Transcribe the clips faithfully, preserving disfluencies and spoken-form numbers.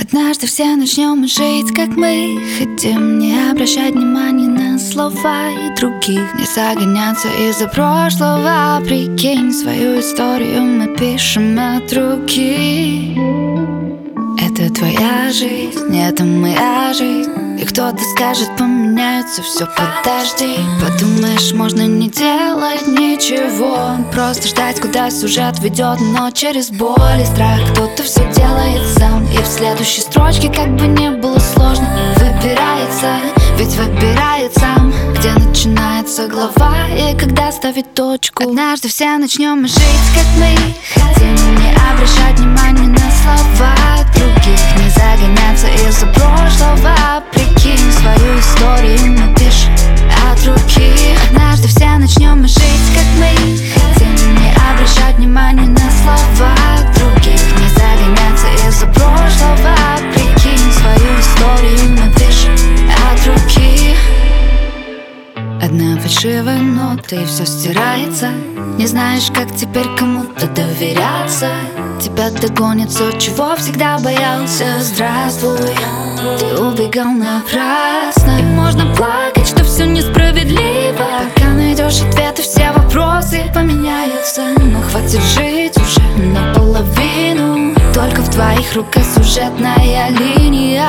Однажды все начнем жить, как мы хотим, не обращать внимания на слова и других, не загоняться из-за прошлого. Прикинь, свою историю мы пишем от руки. Это твоя жизнь, это моя жизнь. И кто-то скажет, поменяется все, подожди. Подумаешь, можно не делать ничего, просто ждать, куда сюжет ведет, но через боль и страх кто-то все делает сам. И в следующей строчке, как бы не было сложно, выбирается, ведь выбирает сам, где начинается глава и когда ставить точку. Однажды все начнем жить, как мы хотим, не обращать внимания на слова других, не загоняться из-за прошлого. Прикинь, свою историю мы пишем от руки. Однажды все начнем жить, как мы хотим, не обращать внимания на слова других, не загоняться из-за прошлого. Прикинь, свою историю мы пишем от руки. Одна фальшивая нота и все стирается. Не знаешь, как теперь кому-то доверяться. Тебя догонит то, чего всегда боялся. Здравствуй, ты убегал напрасно. И можно плакать, что все несправедливо, пока найдешь ответы, все вопросы поменяются. Но хватит жить уже наполовину, только в твоих руках сюжетная линия.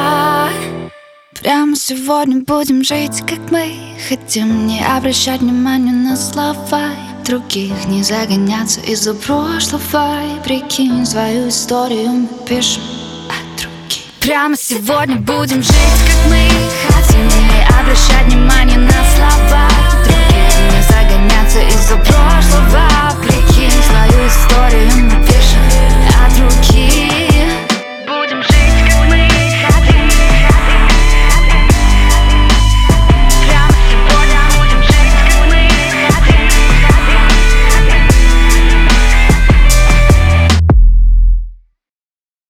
Прямо сегодня будем жить, как мы хотим, не обращать внимания на слова других, не загоняться из-за прошлого. И прикинь, свою историю мы пишем от руки. Прямо сегодня будем жить, как мы хотим, не обращать внимания на слова других, не загоняться из-за прошлого. Прикинь, свою историю мы пишем.